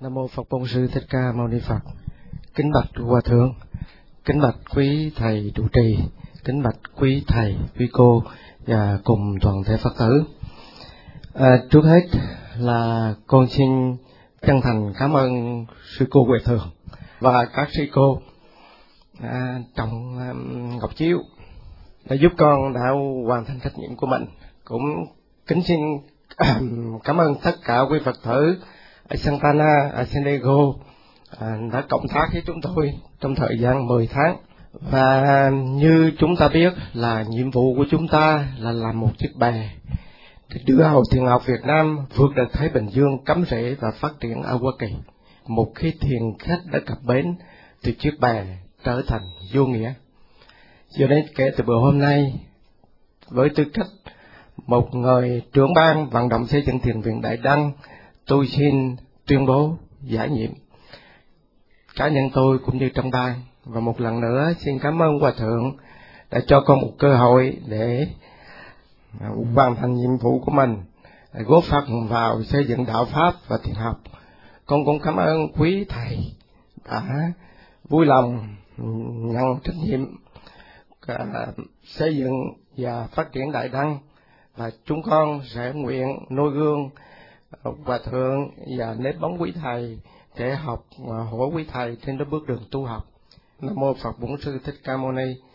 Nam mô Phật Bổn Sư Thích Ca Mâu Ni Phật. Kính bạch Hòa Thượng, kính bạch quý thầy trụ trì, kính bạch quý thầy, quý cô và cùng toàn thể Phật tử. Trước hết là con xin chân thành cảm ơn sư cô Huệ Thường và các sư cô Trọng Ngọc Chiếu đã giúp con đã hoàn thành trách nhiệm của mình. Cũng kính xin cảm ơn tất cả quý Phật tử ở Santana, ở San Diego đã cộng tác với chúng tôi trong thời gian 10 tháng. Và như chúng ta biết là nhiệm vụ của chúng ta là làm một chiếc bè để đưa Hội Thiền học Việt Nam vượt được Thái Bình Dương, cắm rễ và phát triển ở Hoa Kỳ. Một khi thiền khách đã cập bến thì chiếc bè trở thành vô nghĩa. Cho nên kể từ bữa hôm nay, với tư cách một người trưởng ban vận động xây dựng thiền viện Đại Đăng, tôi xin tuyên bố giải nhiệm cá nhân tôi cũng như trong ban. Và một lần nữa xin cảm ơn Hòa Thượng đã cho con một cơ hội để hoàn thành nhiệm vụ của mình, góp phần vào xây dựng đạo Pháp và thiền học. Con cũng cảm ơn quý thầy đã vui lòng nhận trách nhiệm xây dựng và phát triển Đại Đăng, và chúng con sẽ nguyện noi gương Hòa Thượng và nếp bóng quý thầy để học hỏi quý thầy trên bước đường tu học. Nam mô Phật Bổn Sư Thích Ca Mâu Ni.